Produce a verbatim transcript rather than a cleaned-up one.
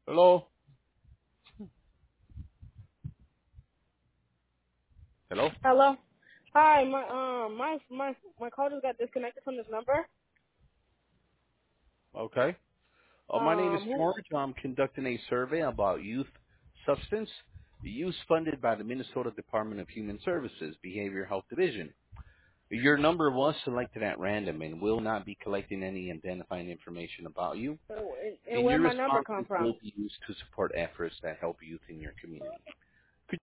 Hello? Hello? Hello. Hi, my um my my my call just got disconnected from this number. Okay. Uh, my name is Um, who? George. I'm conducting a survey about youth substance use funded by the Minnesota Department of Human Services Behavioral Health Division. Your number was selected at random and will not be collecting any identifying information about you, And and where your my number come responses from? will be used to support efforts that help youth in your community.